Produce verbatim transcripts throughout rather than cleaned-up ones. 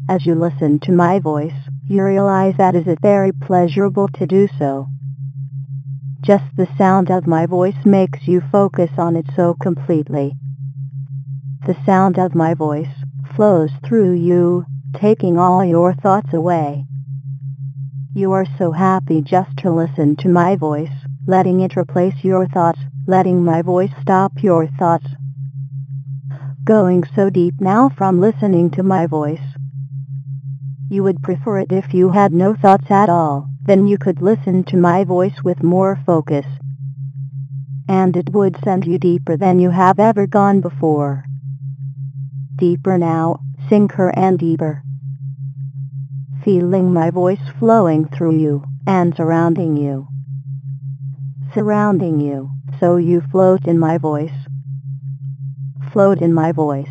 As you listen to my voice, you realize that it is very pleasurable to do so. Just the sound of my voice makes you focus on it so completely. The sound of my voice flows through you, taking all your thoughts away. You are so happy just to listen to my voice, letting it replace your thoughts, letting my voice stop your thoughts. Going so deep now from listening to my voice. You would prefer it if you had no thoughts at all, then you could listen to my voice with more focus. And it would send you deeper than you have ever gone before. Deeper now, sinker and deeper. Feeling my voice flowing through you, and surrounding you. Surrounding you, so you float in my voice. Float in my voice.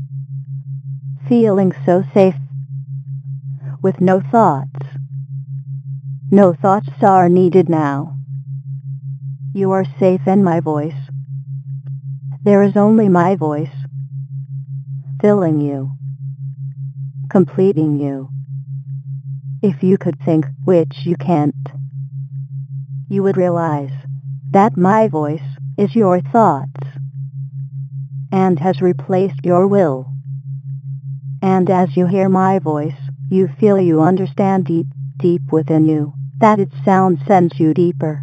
Feeling so safe. With no thoughts. No thoughts are needed now. You are safe in my voice. There is only my voice. Filling you. Completing you. If you could think, which you can't, you would realize that my voice is your thoughts and has replaced your will. And as you hear my voice, you feel you understand deep, deep within you, that its sound sends you deeper.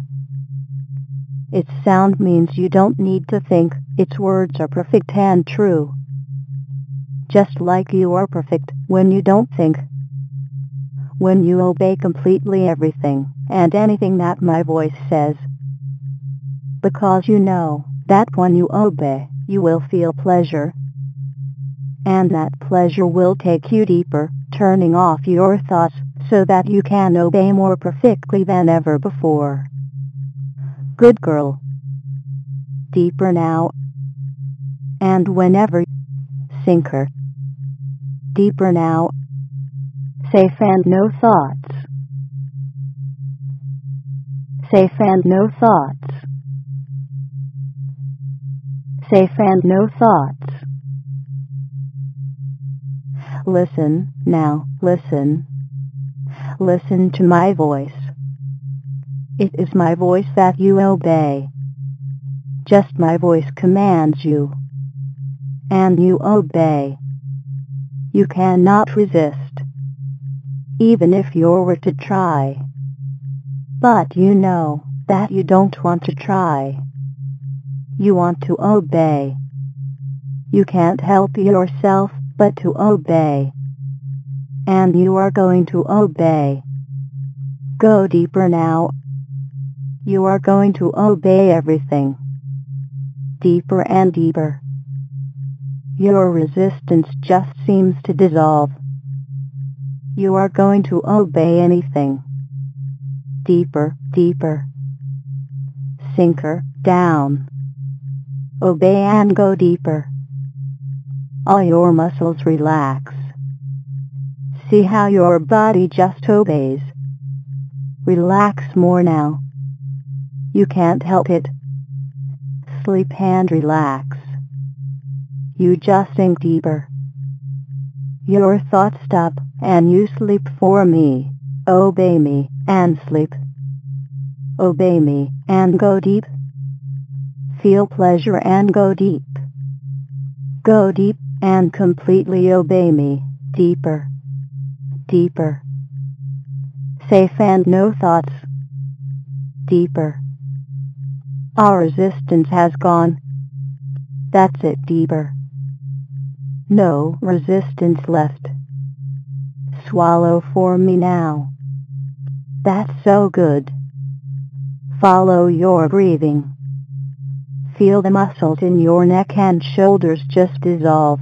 Its sound means you don't need to think, its words are perfect and true. Just like you are perfect when you don't think. When you obey completely everything and anything that my voice says. Because you know that when you obey, you will feel pleasure. And that pleasure will take you deeper, turning off your thoughts so that you can obey more perfectly than ever before. Good girl. Deeper now. And whenever. Sinker. Deeper now. Safe and no thoughts. Safe and no thoughts. Safe and no thoughts. Listen, now, listen. Listen to my voice. It is my voice that you obey. Just my voice commands you. And you obey. You cannot resist. Even if you were to try. But you know that you don't want to try. You want to obey. You can't help yourself but to obey. And you are going to obey. Go deeper now. You are going to obey everything. Deeper and deeper. Your resistance just seems to dissolve. You are going to obey anything. Deeper, deeper. Sinker, down. Obey and go deeper. All your muscles relax. See how your body just obeys. Relax more now. You can't help it. Sleep and relax. You just sink deeper. Your thoughts stop, and you sleep for me. Obey me, and sleep. Obey me, and go deep. Feel pleasure and go deep. Go deep, and completely obey me. Deeper. Deeper. Safe and no thoughts. Deeper. Our resistance has gone. That's it, deeper. No resistance left. Swallow for me now. That's so good. Follow your breathing. Feel the muscles in your neck and shoulders just dissolve.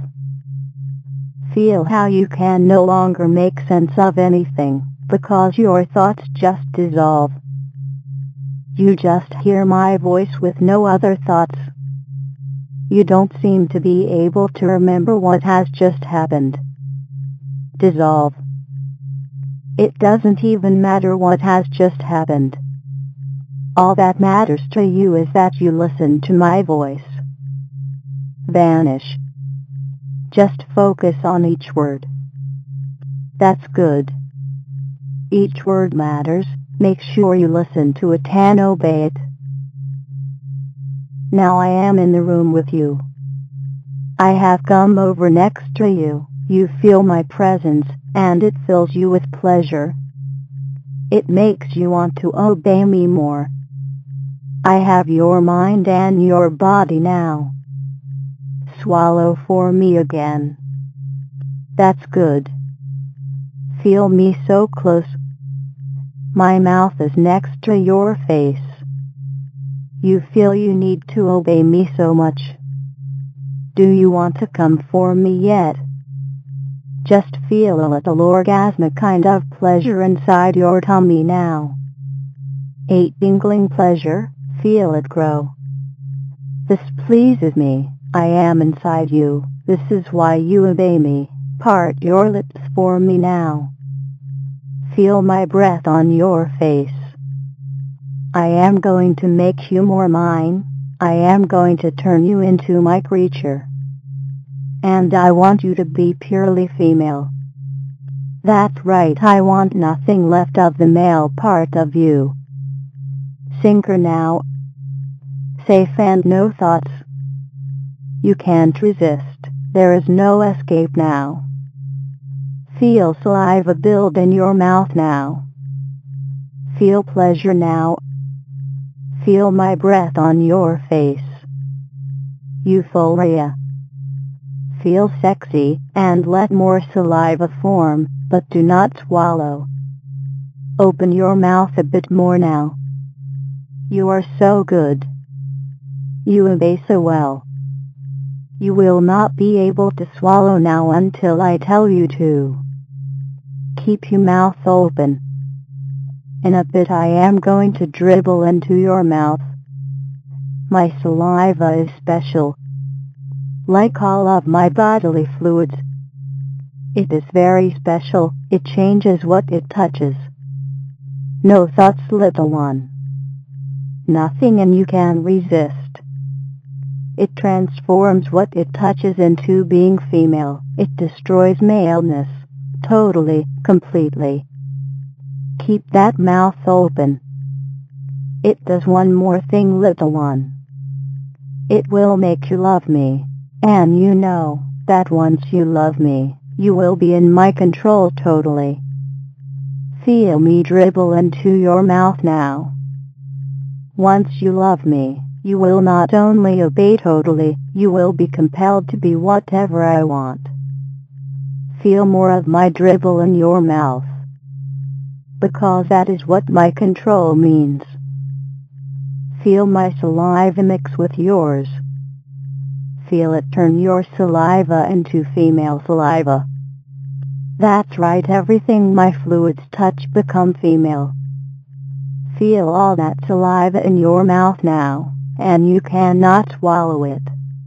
Feel how you can no longer make sense of anything, because your thoughts just dissolve. You just hear my voice with no other thoughts. You don't seem to be able to remember what has just happened. Dissolve. It doesn't even matter what has just happened. All that matters to you is that you listen to my voice. Vanish. Just focus on each word. That's good. Each word matters. Make sure you listen to it and obey it. Now I am in the room with you. I have come over next to you. You feel my presence, and it fills you with pleasure. It makes you want to obey me more. I have your mind and your body now. Swallow for me again. That's good. Feel me so close. My mouth is next to your face. You feel you need to obey me so much. Do you want to come for me yet? Just feel a little orgasmic kind of pleasure inside your tummy now. A tingling pleasure, feel it grow. This pleases me. I am inside you. This is why you obey me. Part your lips for me now. Feel my breath on your face. I am going to make you more mine. I am going to turn you into my creature. And I want you to be purely female. That's right, I want nothing left of the male part of you. Sinker now. Safe and no thoughts. You can't resist. There is no escape now. Feel saliva build in your mouth now. Feel pleasure now. Feel my breath on your face. Euphoria. Feel sexy, and let more saliva form, but do not swallow. Open your mouth a bit more now. You are so good. You obey so well. You will not be able to swallow now until I tell you to. Keep your mouth open. In a bit I am going to dribble into your mouth. My saliva is special. Like all of my bodily fluids. It is very special. It changes what it touches. No thoughts, little one. Nothing, and you can resist. It transforms what it touches into being female. It destroys maleness. Totally, completely. Keep that mouth open. It does one more thing, little one. It will make you love me. And you know that once you love me, you will be in my control totally. Feel me dribble into your mouth now. Once you love me, you will not only obey totally, you will be compelled to be whatever I want. Feel more of my dribble in your mouth. Because that is what my control means. Feel my saliva mix with yours. Feel it turn your saliva into female saliva. That's right, everything my fluids touch become female. Feel all that saliva in your mouth now, and you cannot swallow it.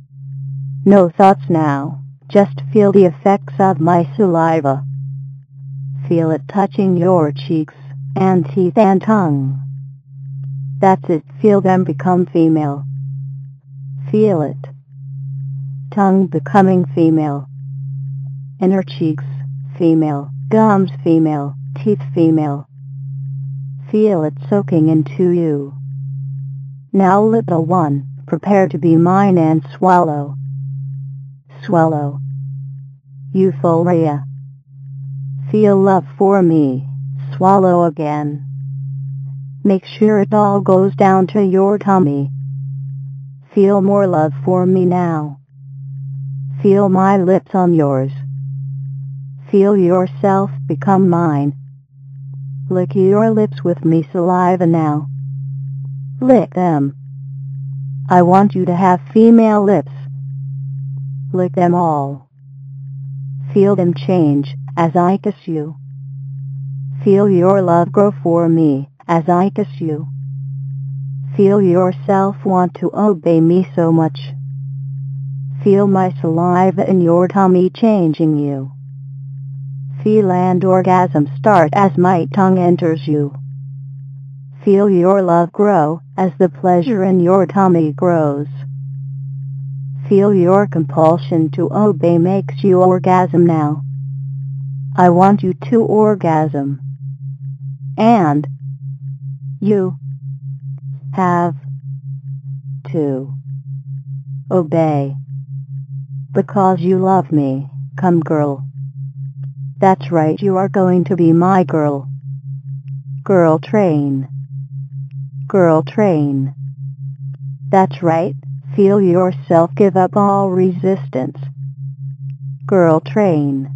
No thoughts now, just feel the effects of my saliva. Feel it touching your cheeks, and teeth and tongue. That's it, feel them become female. Feel it. Tongue becoming female. Inner cheeks, female. Gums, female. Teeth, female. Feel it soaking into you. Now, little one, prepare to be mine and swallow. Swallow. Euphoria. Feel love for me. Swallow again. Make sure it all goes down to your tummy. Feel more love for me now. Feel my lips on yours. Feel yourself become mine. Lick your lips with me saliva now. Lick them. I want you to have female lips. Lick them all. Feel them change as I kiss you. Feel your love grow for me as I kiss you. Feel yourself want to obey me so much. Feel my saliva in your tummy changing you. Feel and orgasm start as my tongue enters you. Feel your love grow as the pleasure in your tummy grows. Feel your compulsion to obey makes you orgasm now. I want you to orgasm. And you have to obey. Because you love me, come girl. That's right, you are going to be my girl. Girl train. Girl train. That's right, feel yourself give up all resistance. Girl train.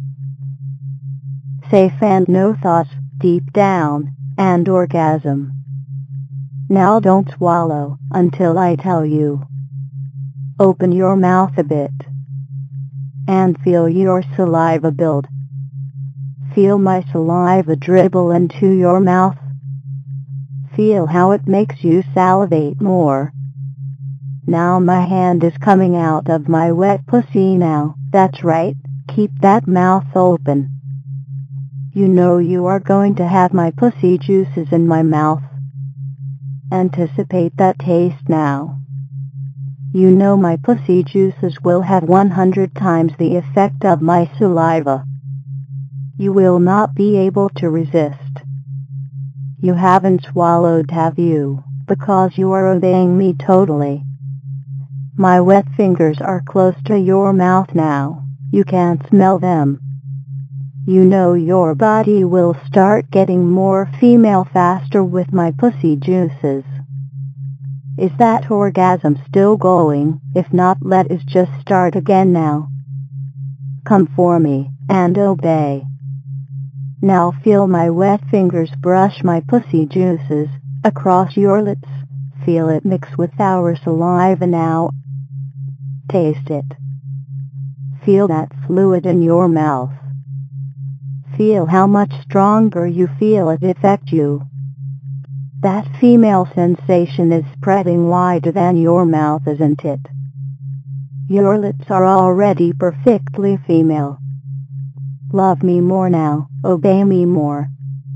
Safe and no thoughts, deep down, and orgasm. Now don't swallow until I tell you. Open your mouth a bit and feel your saliva build. Feel my saliva dribble into your mouth. Feel how it makes you salivate more. Now my hand is coming out of my wet pussy now. That's right, keep that mouth open. You know you are going to have my pussy juices in my mouth. Anticipate that taste now. You know my pussy juices will have one hundred times the effect of my saliva. You will not be able to resist. You haven't swallowed, have you? Because you are obeying me totally. My wet fingers are close to your mouth now. You can't smell them. You know your body will start getting more female faster with my pussy juices. Is that orgasm still going? If not, let us just start again now. Come for me, and obey. Now feel my wet fingers brush my pussy juices across your lips. Feel it mix with our saliva now. Taste it. Feel that fluid in your mouth. Feel how much stronger you feel it affect you. That female sensation is spreading wider than your mouth, isn't it? Your lips are already perfectly female. Love me more now, obey me more.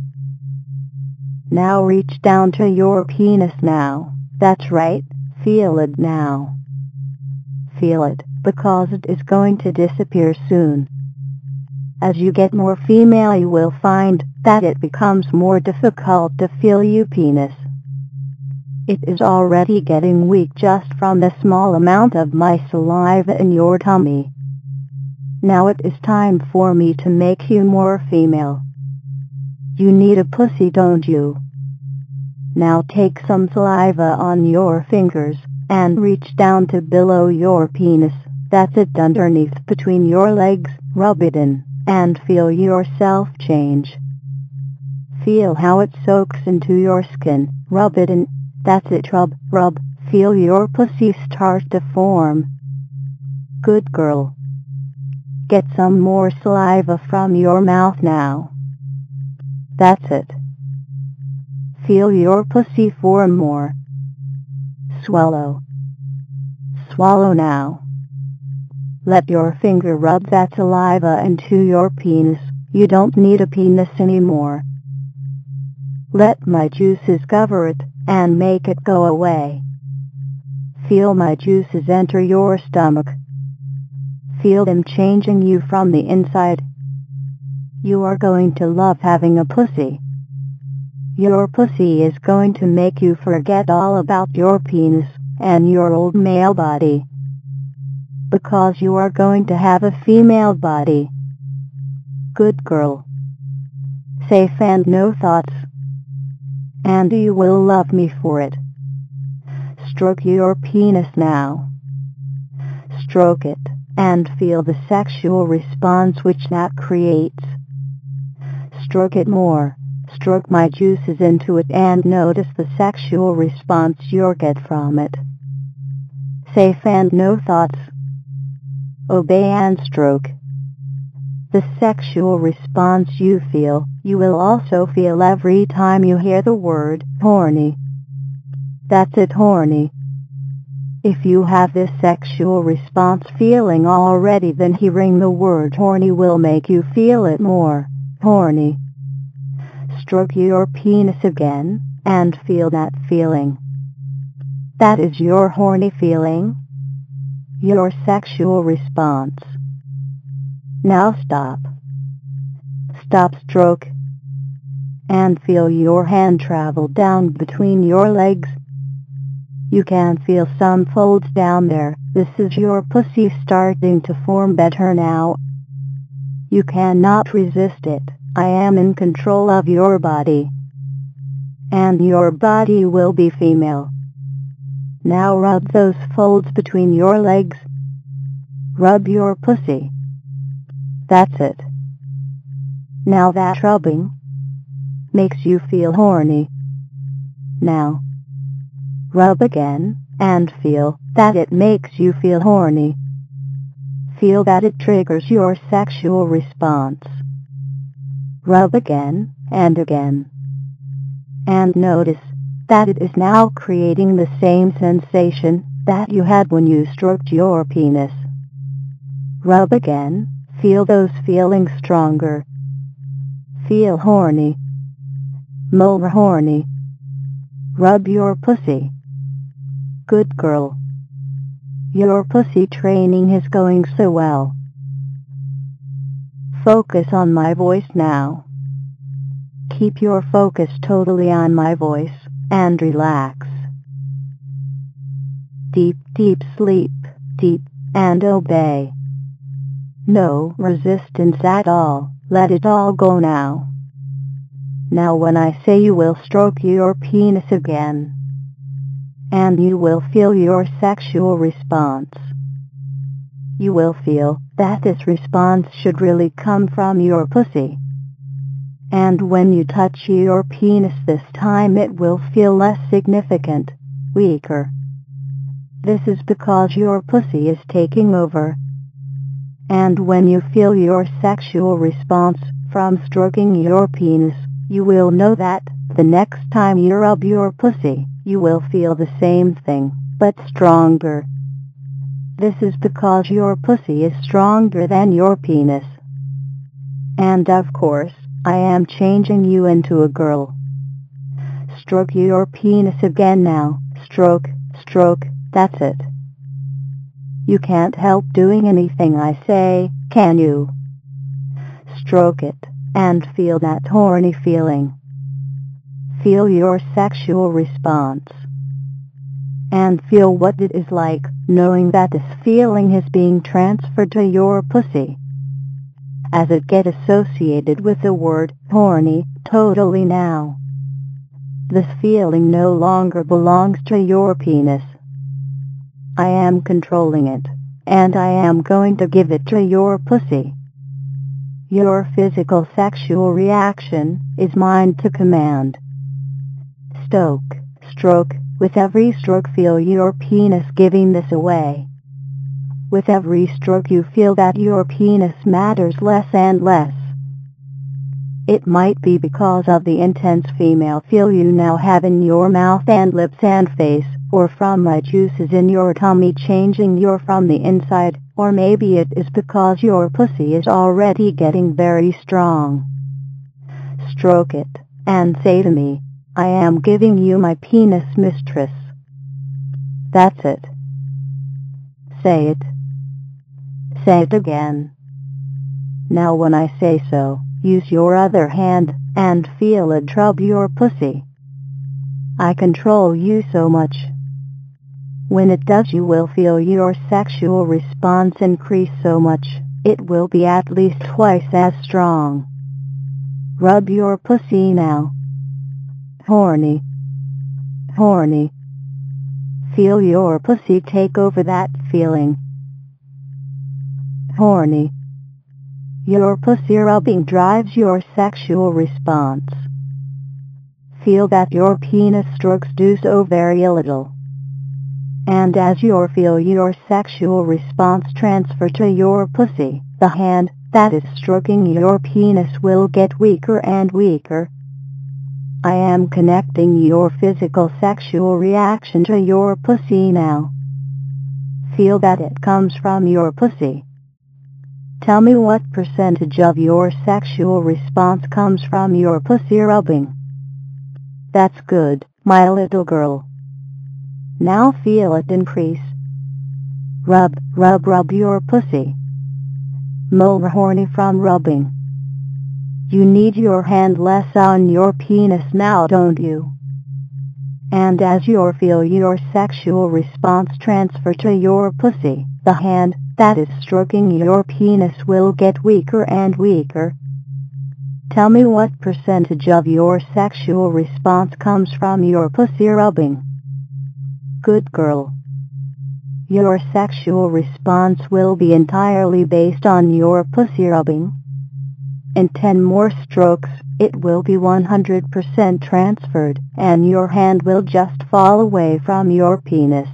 Now reach down to your penis now. That's right, feel it now. Feel it, because it is going to disappear soon. As you get more female, you will find that it becomes more difficult to feel your penis. It is already getting weak just from the small amount of my saliva in your tummy. Now it is time for me to make you more female. You need a pussy, don't you? Now take some saliva on your fingers and reach down to below your penis. That's it, underneath between your legs. Rub it in and feel yourself change. Feel how it soaks into your skin. Rub it in. That's it, rub, rub. Feel your pussy start to form. Good girl. Get some more saliva from your mouth now. That's it. Feel your pussy form more. Swallow. Swallow now. Let your finger rub that saliva into your penis. You don't need a penis anymore. Let my juices cover it and make it go away. Feel my juices enter your stomach. Feel them changing you from the inside. You are going to love having a pussy. Your pussy is going to make you forget all about your penis and your old male body. Because you are going to have a female body. Good girl. Safe and no thoughts. And you will love me for it. Stroke your penis now. Stroke it and feel the sexual response which that creates. Stroke it more. Stroke my juices into it and notice the sexual response you'll get from it. Safe and no thoughts. Obey and stroke. The sexual response you feel, you will also feel every time you hear the word horny. That's it, horny. If you have this sexual response feeling already, then hearing the word horny will make you feel it more horny. Stroke your penis again and feel that feeling. That is your horny feeling. Your sexual response. Now stop. stop stroke, and feel your hand travel down between your legs. You can feel some folds down there. This is your pussy starting to form better now. You cannot resist it. I am in control of your body, and your body will be female. Now rub those folds between your legs. Rub your pussy. That's it. Now that rubbing makes you feel horny. Now rub again and feel that it makes you feel horny. Feel that it triggers your sexual response. Rub again and again. And notice that it is now creating the same sensation that you had when you stroked your penis. Rub again. Feel those feelings stronger. Feel horny. More horny. Rub your pussy. Good girl. Your pussy training is going so well. Focus on my voice now. Keep your focus totally on my voice and relax. Deep, deep sleep, deep, and obey. No resistance at all. Let it all go now. Now when I say, you will stroke your penis again, and you will feel your sexual response. You will feel that this response should really come from your pussy. And when you touch your penis this time, it will feel less significant, weaker. This is because your pussy is taking over. And when you feel your sexual response from stroking your penis, you will know that the next time you rub your pussy, you will feel the same thing, but stronger. This is because your pussy is stronger than your penis. And of course, I am changing you into a girl. Stroke your penis again now. Stroke, stroke, that's it. You can't help doing anything I say, can you? Stroke it, and feel that horny feeling. Feel your sexual response. And feel what it is like, knowing that this feeling is being transferred to your pussy. As it gets associated with the word horny totally now. This feeling no longer belongs to your penis. I am controlling it, and I am going to give it to your pussy. Your physical sexual reaction is mine to command. Stoke, stroke, with every stroke feel your penis giving this away. With every stroke you feel that your penis matters less and less. It might be because of the intense female feel you now have in your mouth and lips and face, or from my juices in your tummy changing you from the inside, or maybe it is because your pussy is already getting very strong. Stroke it, and say to me, I am giving you my penis, mistress. That's it. Say it. Say it again. Now when I say so, use your other hand, and feel it rub your pussy. I control you so much. When it does, you will feel your sexual response increase so much, it will be at least twice as strong. Rub your pussy now. Horny. Horny. Feel your pussy take over that feeling. Horny. Your pussy rubbing drives your sexual response. Feel that your penis strokes do so very little. And as you feel your sexual response transfer to your pussy, the hand that is stroking your penis will get weaker and weaker. I am connecting your physical sexual reaction to your pussy now. Feel that it comes from your pussy. Tell me what percentage of your sexual response comes from your pussy rubbing. That's good, my little girl. Now feel it increase. Rub, rub, rub your pussy. More horny from rubbing. You need your hand less on your penis now, don't you? And as you feel your sexual response transfer to your pussy, the hand that is stroking your penis will get weaker and weaker. Tell me what percentage of your sexual response comes from your pussy rubbing. Good girl. Your sexual response will be entirely based on your pussy rubbing. In ten more strokes, it will be one hundred percent transferred, and your hand will just fall away from your penis.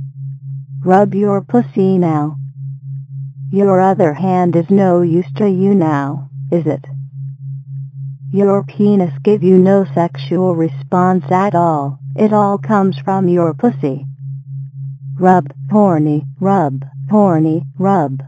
Rub your pussy now. Your other hand is no use to you now, is it? Your penis gives you no sexual response at all. It all comes from your pussy. Rub, horny, rub, horny, rub.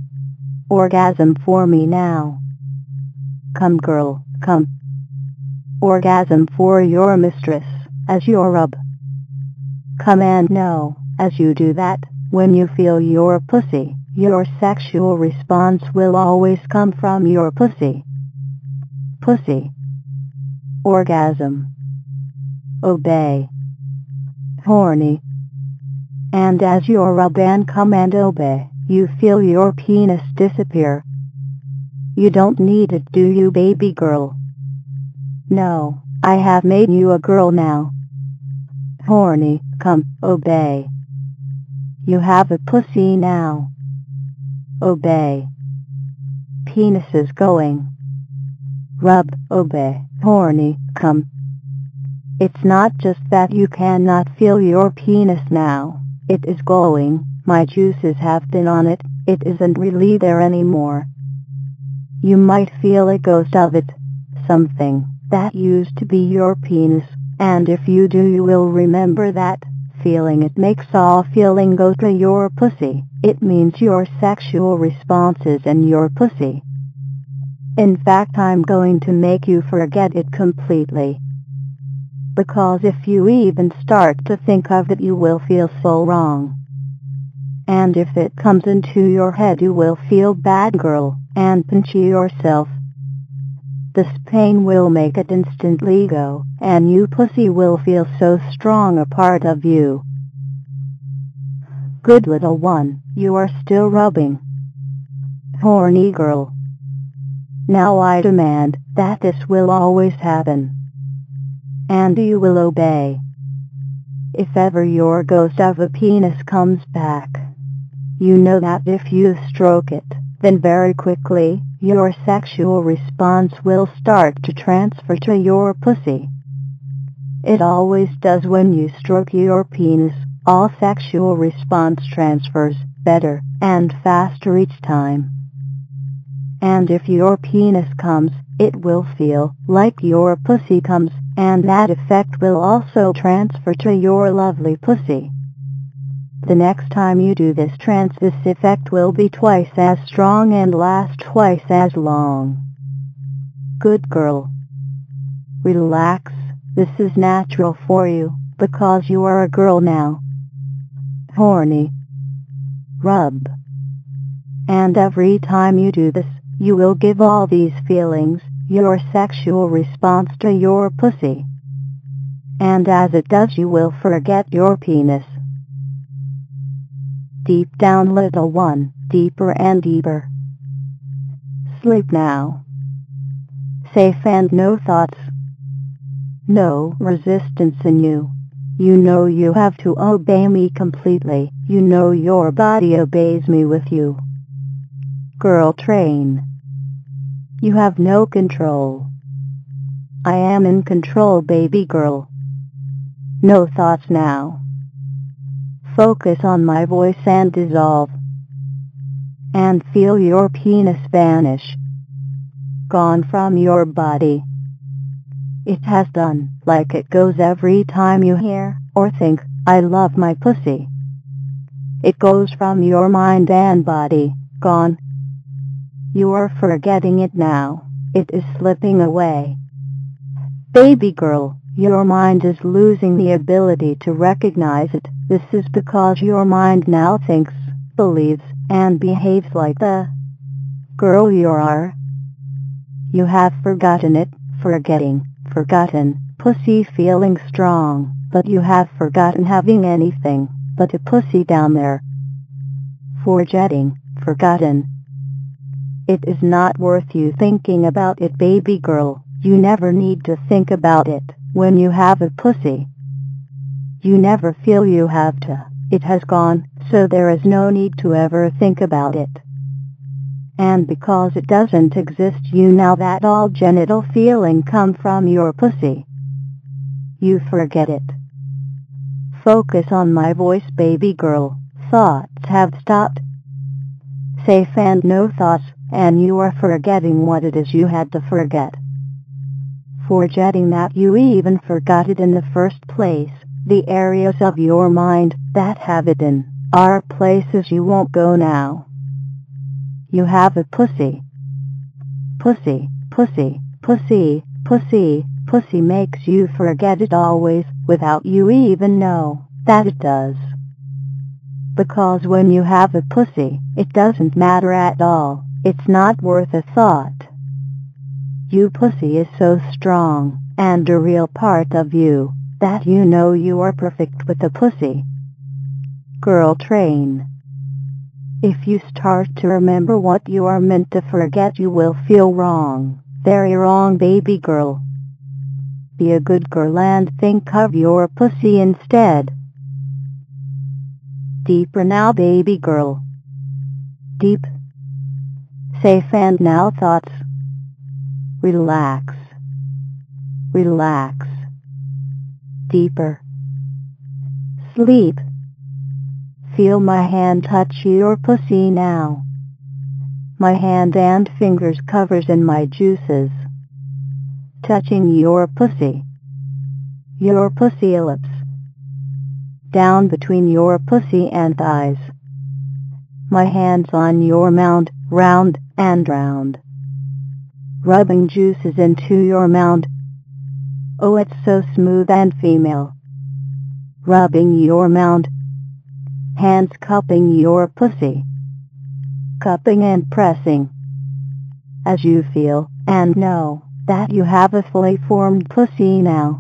Orgasm for me now. Come girl, come. Orgasm for your mistress, as you rub. Come and know, as you do that, when you feel your pussy, your sexual response will always come from your pussy. Pussy. Orgasm. Obey. Horny. And as you rub and come and obey, you feel your penis disappear. You don't need it, do you, baby girl? No, I have made you a girl now. Horny, come, obey. You have a pussy now. Obey. Penis is going. Rub, obey, horny, come. It's not just that you cannot feel your penis now. It is going. My juices have been on it. It isn't really there anymore. You might feel a ghost of it, something that used to be your penis, and if you do you will remember that feeling. It makes all feeling go to your pussy. It means your sexual responses and your pussy. In fact, I'm going to make you forget it completely. Because if you even start to think of it you will feel so wrong. And if it comes into your head you will feel bad, girl, and pinch yourself. This pain will make it instantly go, and you pussy will feel so strong a part of you. Good little one, you are still rubbing. Horny girl. Now I demand that this will always happen. And you will obey. If ever your ghost of a penis comes back, you know that if you stroke it, then very quickly, your sexual response will start to transfer to your pussy. It always does when you stroke your penis. All sexual response transfers better and faster each time. And if your penis comes, it will feel like your pussy comes, and that effect will also transfer to your lovely pussy. The next time you do this trance, this effect will be twice as strong and last twice as long. Good girl. Relax, this is natural for you, because you are a girl now. Horny. Rub. And every time you do this, you will give all these feelings, your sexual response to your pussy. And as it does you will forget your penis. Deep down, little one, deeper and deeper. Sleep now. Safe and no thoughts. No resistance in you. You know you have to obey me completely. You know your body obeys me with you. Girl train. You have no control. I am in control, baby girl. No thoughts now. Focus on my voice and dissolve. And feel your penis vanish. Gone from your body. It has done, like it goes every time you hear or think, I love my pussy. It goes from your mind and body, gone. You are forgetting it now. It is slipping away. Baby girl, your mind is losing the ability to recognize it. This is because your mind now thinks, believes, and behaves like the girl you are. You have forgotten it, forgetting, forgotten, pussy feeling strong, but you have forgotten having anything but a pussy down there. Forgetting, forgotten. It is not worth you thinking about it, baby girl. You never need to think about it when you have a pussy. You never feel you have to. It has gone, so there is no need to ever think about it. And because it doesn't exist, you now that all genital feeling come from your pussy. You forget it. Focus on my voice, baby girl. Thoughts have stopped. Safe and no thoughts, and you are forgetting what it is you had to forget. Forgetting that you even forgot it in the first place. The areas of your mind that have it in are places you won't go now. You have a pussy. Pussy, pussy, pussy, pussy, pussy makes you forget it always, without you even know that it does. Because when you have a pussy, it doesn't matter at all. It's not worth a thought. You pussy is so strong, and a real part of you, that you know you are perfect with a pussy. Girl, train. If you start to remember what you are meant to forget, you will feel wrong. Very wrong, baby girl. Be a good girl and think of your pussy instead. Deeper now, baby girl. Deep. Safe and now thoughts. Relax. Relax. Deeper. Sleep. Feel my hand touch your pussy now. My hand and fingers covers in my juices. Touching your pussy. Your pussy lips. Down between your pussy and thighs. My hands on your mound, round and round. Rubbing juices into your mound. Oh, it's so smooth and female. Rubbing your mound. Hands cupping your pussy. Cupping and pressing. As you feel and know that you have a fully formed pussy now.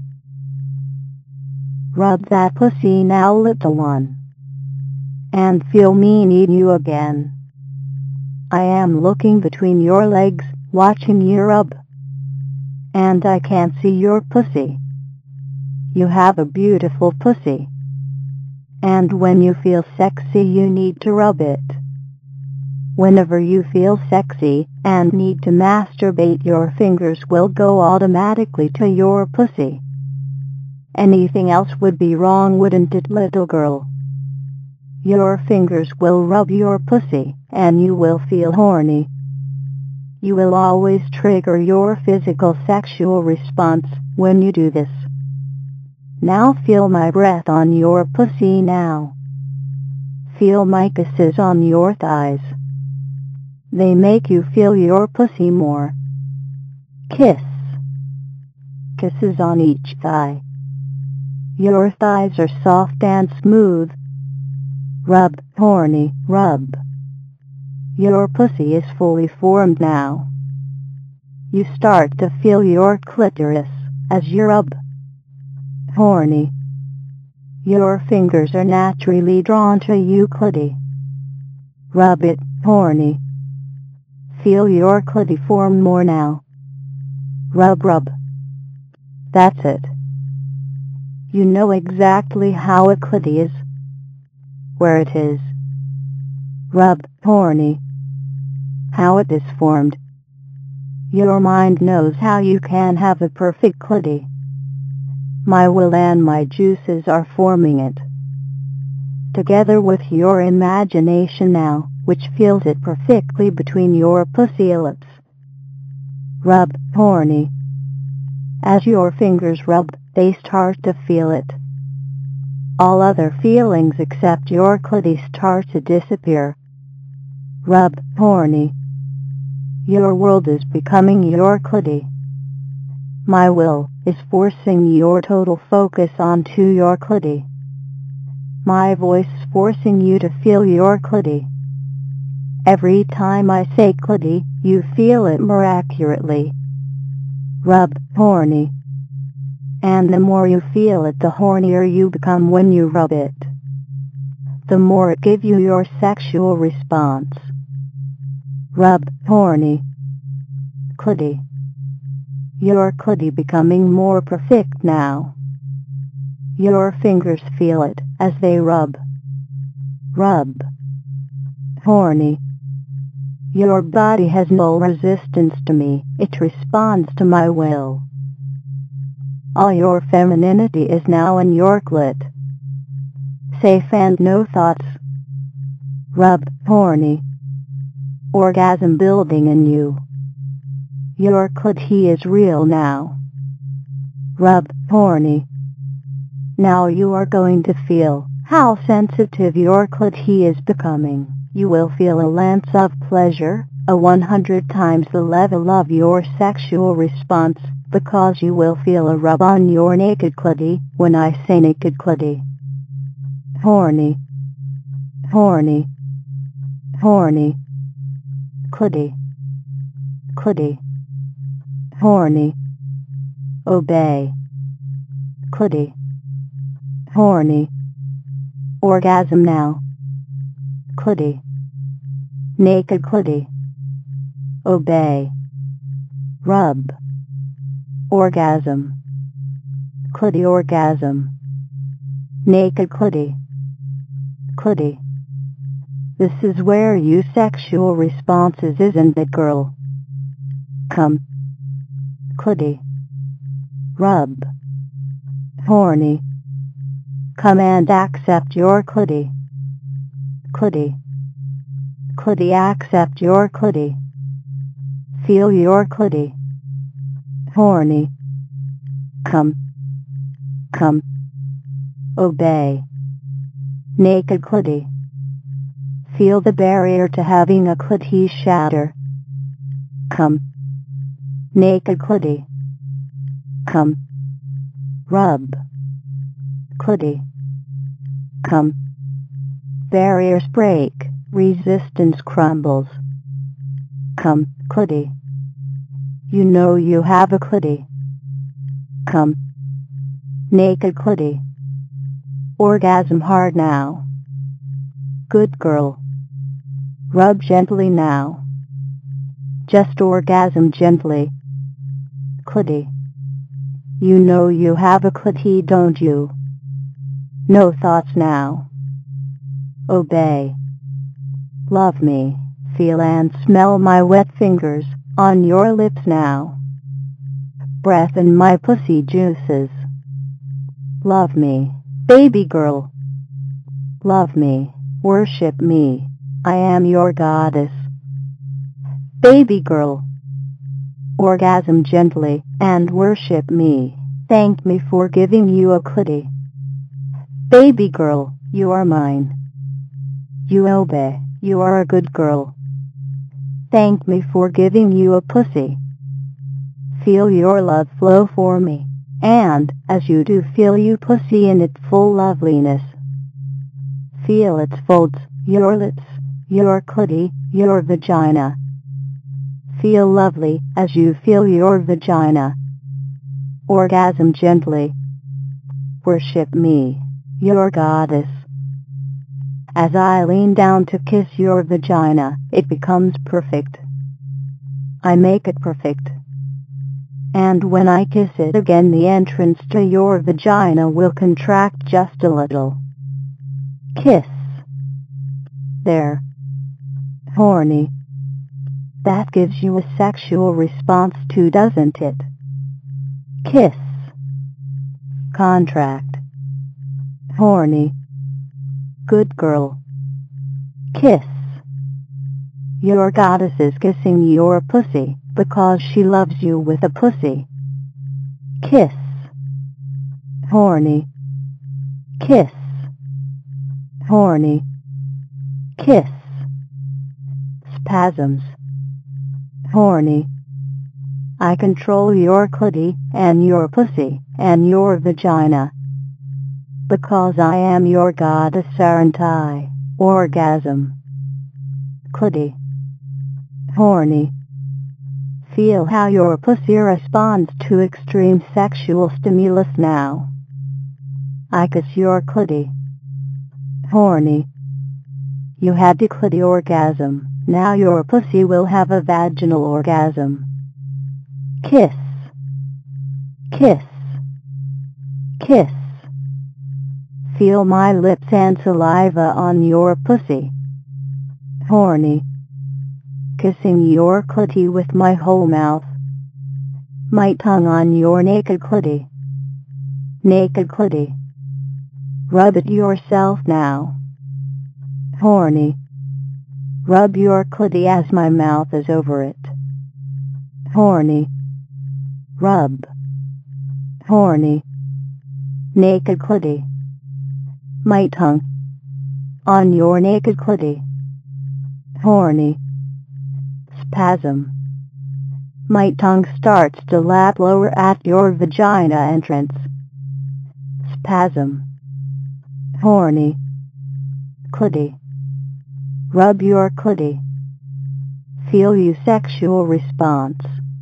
Rub that pussy now, little one. And feel me need you again. I am looking between your legs, watching you rub. And I can't see your pussy. You have a beautiful pussy. And when you feel sexy, you need to rub it. Whenever you feel sexy and need to masturbate, your fingers will go automatically to your pussy. Anything else would be wrong, wouldn't it, little girl? Your fingers will rub your pussy, and you will feel horny. You will always trigger your physical sexual response when you do this. Now feel my breath on your pussy now. Feel my kisses on your thighs. They make you feel your pussy more. Kiss. Kisses on each thigh. Your thighs are soft and smooth. Rub, horny, rub. Your pussy is fully formed now. You start to feel your clitoris as you rub. Horny. Your fingers are naturally drawn to you clitty. Rub it, horny. Feel your clitty form more now. Rub, rub. That's it. You know exactly how a clitty is. Where it is. Rub, horny. How it is formed. Your mind knows how you can have a perfect clitty. My will and my juices are forming it. Together with your imagination now, which feels it perfectly between your pussy lips. Rub, horny. As your fingers rub, they start to feel it. All other feelings except your clitty start to disappear. Rub, horny. Your world is becoming your clitty. My will is forcing your total focus onto your clitty. My voice is forcing you to feel your clitty. Every time I say clitty, you feel it more accurately, Rub, horny. And the more you feel it, the hornier you become when you rub it. The more it gives you your sexual response. Rub, horny. Clitty. Your clitty becoming more perfect now. Your fingers feel it as they rub. Rub. Horny. Your body has no resistance to me, it responds to my will. All your femininity is now in your clit. Safe and no thoughts. Rub, horny. Orgasm building in you. Your clitty is real now. Rub, horny. Now you are going to feel how sensitive your clitty is becoming. You will feel a lance of pleasure, a one hundred times the level of your sexual response, because you will feel a rub on your naked clitty when I say naked clitty. Horny. Horny. Horny. Clitty. Clitty. Horny. Obey. Clitty. Horny. Orgasm now. Clitty. Naked clitty. Obey. Rub. Orgasm. Clitty orgasm. Naked clitty. Clitty. This is where you sexual responses, isn't it, girl? Come. Clitty. Rub. Horny. Come and accept your clitty. Clitty. Clitty accept your clitty. Feel your clitty. Horny. Come. Come. Obey. Naked clitty. Feel the barrier to having a clitty shatter. Come. Naked clitty. Come. Rub. Clitty. Come. Barriers break, resistance crumbles. Come, clitty. You know you have a clitty. Come. Naked clitty. Orgasm hard now. Good girl. Rub gently now. Just orgasm gently. Clitty. You know you have a clitty, don't you? No thoughts now. Obey. Love me. Feel and smell my wet fingers on your lips now. Breath in my pussy juices. Love me, baby girl. Love me. Worship me. I am your goddess. Baby girl. Orgasm gently and worship me. Thank me for giving you a clitty. Baby girl, you are mine. You obey. You are a good girl. Thank me for giving you a pussy. Feel your love flow for me, and as you do, feel you pussy in its full loveliness. Feel its folds, your lips, your clitty, your vagina. Feel lovely as you feel your vagina. Orgasm gently. Worship me, your goddess. As I lean down to kiss your vagina, it becomes perfect. I make it perfect. And when I kiss it again, the entrance to your vagina will contract just a little. Kiss. There. Horny. That gives you a sexual response too, doesn't it? Kiss. Contract. Horny. Good girl. Kiss. Your goddess is kissing your pussy because she loves you with a pussy. Kiss. Horny. Kiss. Horny. Kiss. Spasms. Horny. I control your clitty and your pussy and your vagina. Because I am your goddess, aren't I? Orgasm. Clitty. Horny. Feel how your pussy responds to extreme sexual stimulus now. I kiss your clitty. Horny. You had a clitty orgasm. Now your pussy will have a vaginal orgasm. Kiss. Kiss. Kiss. Feel my lips and saliva on your pussy. Horny. Kissing your clitty with my whole mouth. My tongue on your naked clitty. Naked clitty. Rub it yourself now. Horny. Rub your clitty as my mouth is over it. Horny. Rub. Horny. Naked clitty. My tongue on your naked clitty. Horny. Spasm. My tongue starts to lap lower at your vagina entrance. Spasm. Horny. Clitty. Rub your clitty. Feel you sexual response.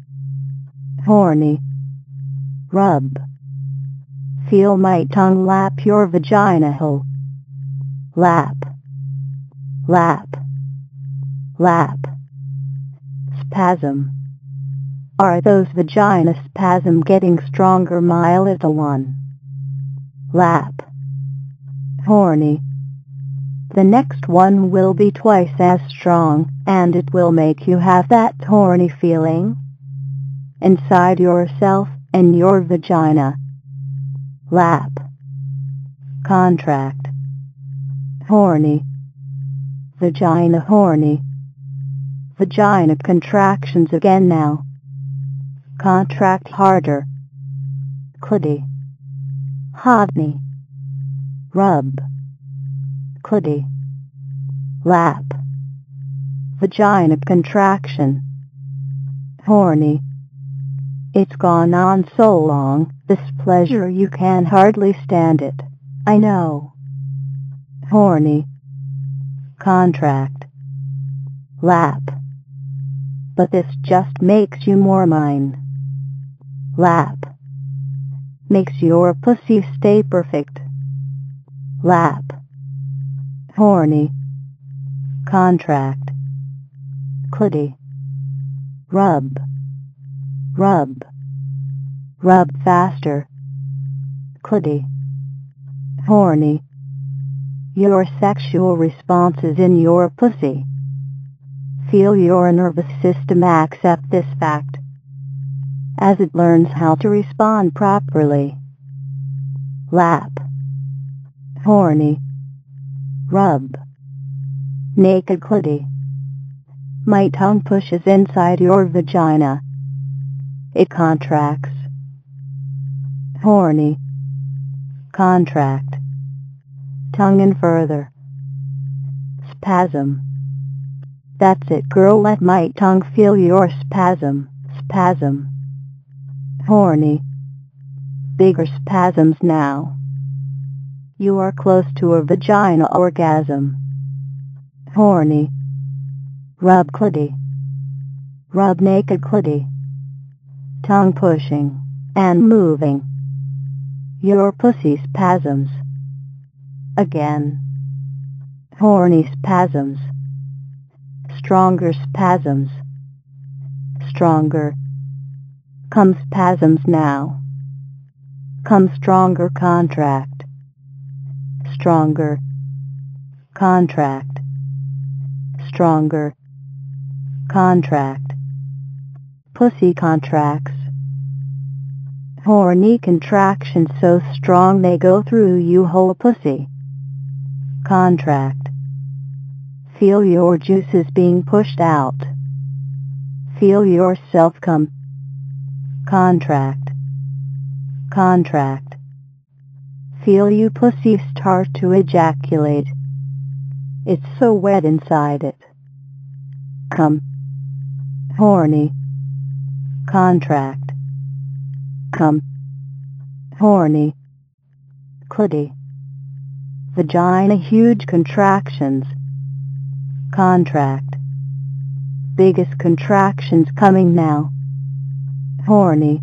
Horny. Rub. Feel my tongue lap your vagina hole. Lap. Lap. Lap. Spasm. Are those vagina spasm getting stronger, my little one? Lap. Horny. The next one will be twice as strong, and it will make you have that horny feeling inside yourself and your vagina. Lap. Contract. Horny. Vagina horny. Vagina contractions again now. Contract harder. Clitty. Hodney. Rub. Clitty. Lap. Vagina contraction. Horny. It's gone on so long, this pleasure you can hardly stand it. I know. Horny. Contract. Lap. But this just makes you more mine. Lap. Makes your pussy stay perfect. Lap. Horny. Contract. Clitty. Rub. Rub. Rub faster. Clitty. Horny. Your sexual responses in your pussy. Feel your nervous system accept this fact as it learns how to respond properly. Lap. Horny. Rub. Naked clitty. My tongue pushes inside your vagina. It contracts. Horny. Contract. Tongue in further. Spasm. That's it, girl, let my tongue feel your spasm. Spasm. Horny. Bigger spasms now. You are close to a vagina orgasm. Horny. Rub clitty. Rub naked clitty. Tongue pushing and moving. Your pussy spasms. Again. Horny spasms. Stronger spasms. Stronger. Come spasms now. Come stronger contract. Stronger. Contract. Stronger. Contract. Pussy contracts. Horny contractions so strong they go through you whole pussy. Contract. Feel your juices being pushed out. Feel yourself come. Contract. Contract. Feel you pussy start to ejaculate. It's so wet inside it. Come. Horny. Contract. Come. Horny. Clitty. Vagina huge contractions. Contract. Biggest contractions coming now. horny.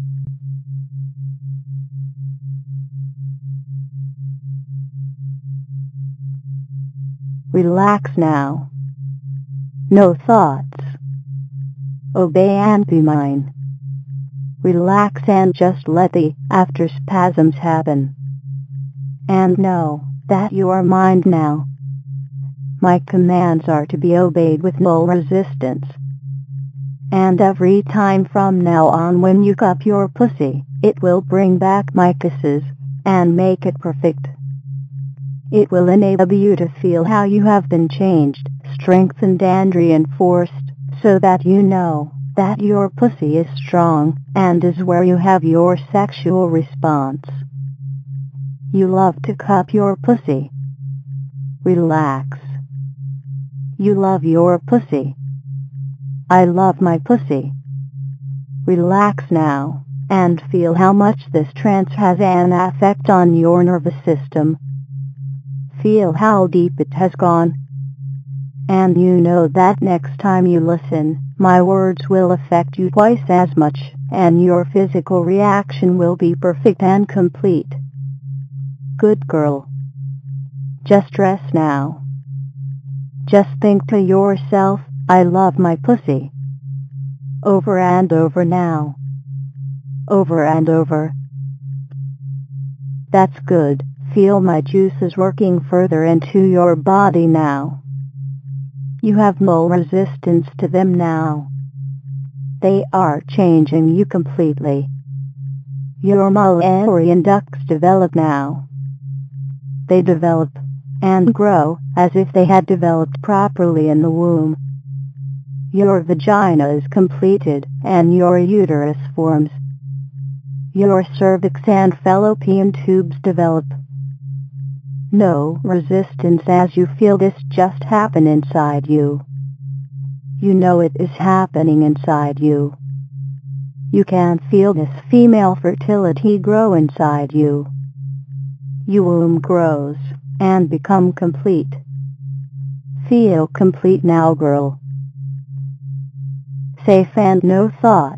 Relax now. No thoughts. Obey and be mine. Relax and just let the after spasms happen. And know that you are mine now. My commands are to be obeyed with no resistance. And every time from now on when you cup your pussy, it will bring back my kisses and make it perfect. It will enable you to feel how you have been changed, strengthened and reinforced, so that you know that your pussy is strong and is where you have your sexual response. You love to cup your pussy. Relax. You love your pussy. I love my pussy. Relax now and feel how much this trance has an effect on your nervous system. Feel how deep it has gone. And you know that next time you listen, my words will affect you twice as much, and your physical reaction will be perfect and complete. Good girl. Just rest now. Just think to yourself, I love my pussy. Over and over now. Over and over. That's good. Feel my juices working further into your body now. You have no resistance to them now. They are changing you completely. Your Mullerian ducts develop now. They develop and grow as if they had developed properly in the womb. Your vagina is completed and your uterus forms. Your cervix and fallopian tubes develop. No resistance as you feel this just happen inside you. You know it is happening inside you. You can feel this female fertility grow inside you. Your womb grows and become complete. Feel complete now, girl. Safe and no thoughts.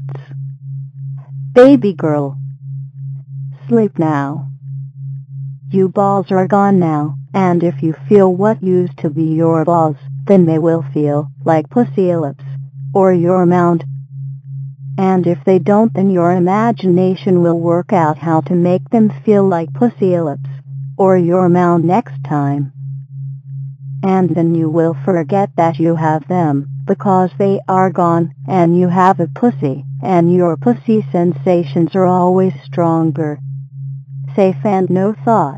Baby girl. Sleep now. You balls are gone now, and if you feel what used to be your balls, then they will feel like pussy lips, or your mound. And if they don't, then your imagination will work out how to make them feel like pussy lips, or your mound next time. And then you will forget that you have them, because they are gone, and you have a pussy, and your pussy sensations are always stronger. Safe and no thoughts.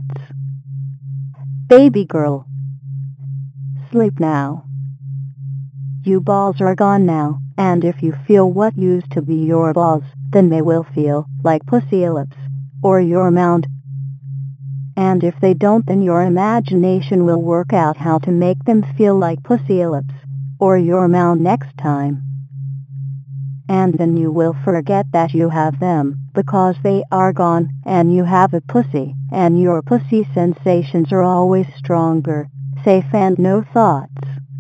Baby girl. Sleep now. You balls are gone now, and if you feel what used to be your balls, then they will feel like pussy lips, or your mound. And if they don't, then your imagination will work out how to make them feel like pussy lips, or your mound next time. And then you will forget that you have them, because they are gone, and you have a pussy, and your pussy sensations are always stronger. Safe and no thoughts.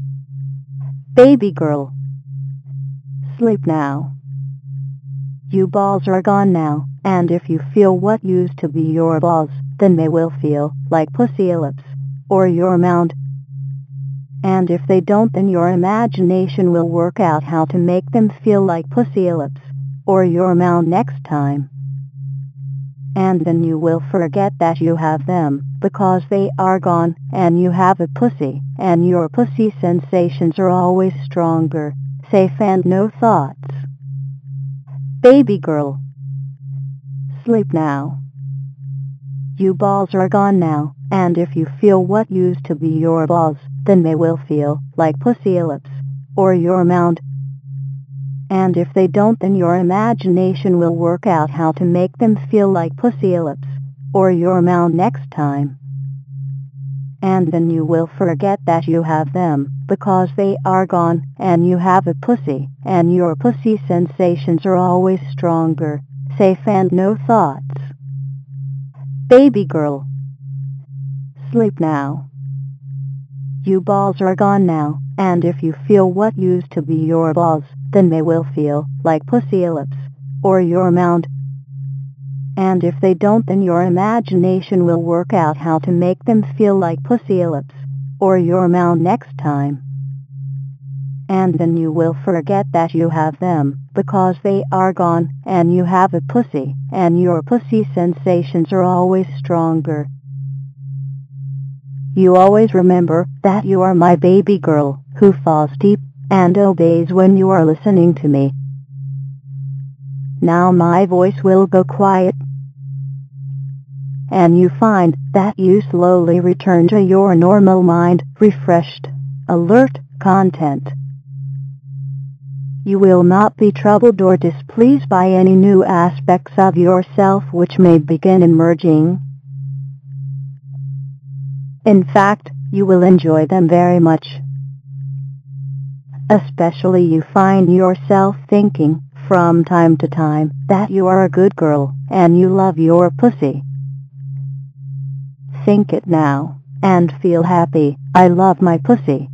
Baby girl. Sleep now. You balls are gone now, and if you feel what used to be your balls, then they will feel like pussy lips, or your mound. And if they don't, then your imagination will work out how to make them feel like pussy lips, or your mound next time. And then you will forget that you have them, because they are gone, and you have a pussy, and your pussy sensations are always stronger. Safe and no thoughts. Baby girl. Sleep now. You balls are gone now, and if you feel what used to be your balls, then they will feel like pussy lips, or your mound. And if they don't, then your imagination will work out how to make them feel like pussy lips, or your mound next time. And then you will forget that you have them, because they are gone, and you have a pussy, and your pussy sensations are always stronger. Safe and no thoughts. Baby girl. Sleep now. You balls are gone now, and if you feel what used to be your balls, then they will feel like pussy lips, or your mound. And if they don't, then your imagination will work out how to make them feel like pussy lips or your mound next time. And then you will forget that you have them, because they are gone, and you have a pussy, and your pussy sensations are always stronger. You always remember that you are my baby girl, who falls deep and obeys when you are listening to me. Now my voice will go quiet, and you find that you slowly return to your normal mind, refreshed, alert, content. You will not be troubled or displeased by any new aspects of yourself which may begin emerging. In fact, you will enjoy them very much. Especially you find yourself thinking, from time to time, that you are a good girl, and you love your pussy. Think it now, and feel happy. I love my pussy.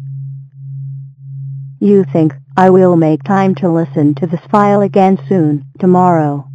You think, I will make time to listen to this file again soon, tomorrow.